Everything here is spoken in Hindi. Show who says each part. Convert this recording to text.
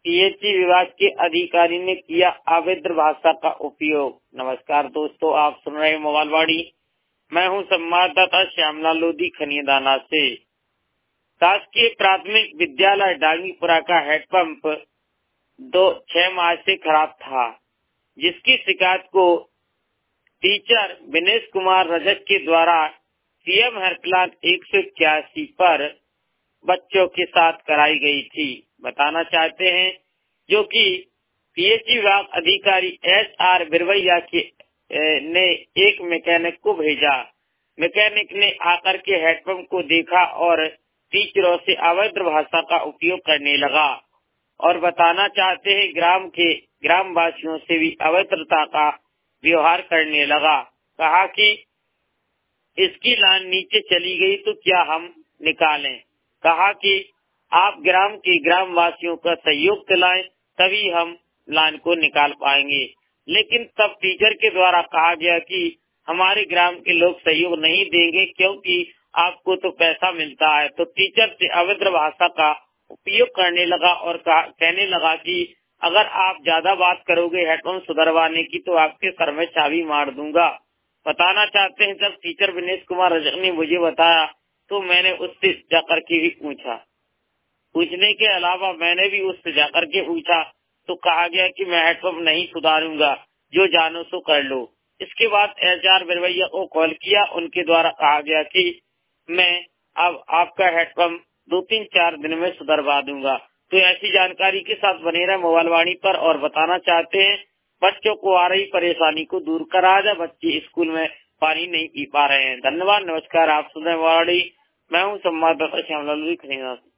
Speaker 1: पीएचई विभाग के अधिकारी ने किया अवैध भाषा का उपयोग। नमस्कार दोस्तों, आप सुन रहे मोबाइल वाणी। मैं हूं संवाददाता श्यामलाल लोधी खनियादाना से। शासकीय प्राथमिक विद्यालय डांगीपुरा का हेडपंप 6 मार्च से खराब था, जिसकी शिकायत को टीचर विनेश कुमार रजक के द्वारा सीएम हेल्पलाइन 181 पर बच्चों के साथ कराई गई थी। बताना चाहते हैं जो कि पीएचई विभाग अधिकारी एसआर बिरवैया ने एक मैकेनिक को भेजा। मैकेनिक ने आकर के हेडपंप को देखा और टीचरों से अवैध भाषा का उपयोग करने लगा और बताना चाहते हैं ग्रामवासियों से भी अभद्रता का व्यवहार करने लगा। कहा कि इसकी लाइन नीचे चली गई तो क्या हम निकालें। कहा कि आप ग्रामवासियों का सहयोग दिलाएं, तभी हम लाइन को निकाल पाएंगे। लेकिन तब टीचर के द्वारा कहा गया कि हमारे ग्राम के लोग सहयोग नहीं देंगे, क्योंकि आपको तो पैसा मिलता है। तो टीचर से अभद्र भाषा का उपयोग करने लगा और कहने लगा कि अगर आप ज्यादा बात करोगे हेडपंप सुधरवाने की तो आपके सर में चाबी मार दूंगा। बताना चाहते हैं जब टीचर विनेश कुमार रजक ने मुझे बताया तो मैंने उससे जाकर के भी पूछने के अलावा मैंने भी उससे जाकर के पूछा तो कहा गया कि मैं हेडपंप नहीं सुधारूंगा, जो जानो सो कर लो। इसके बाद एसआर बिरवैया को कॉल किया, उनके द्वारा कहा गया कि मैं अब आपका हेडपंप 2-3-4 दिन में सुधरवा दूंगा। तो ऐसी जानकारी के साथ बने रहे मोबाइल वाणी पर। और बताना चाहते हैं बच्चों को आ रही परेशानी को दूर करा जाए, बच्चे स्कूल में पानी नहीं पी पा रहे हैं। धन्यवाद, नमस्कार। आप सुन रहे वाणी, मैं हूँ संवाददाता श्यामलाल लोधी खनियादाना से।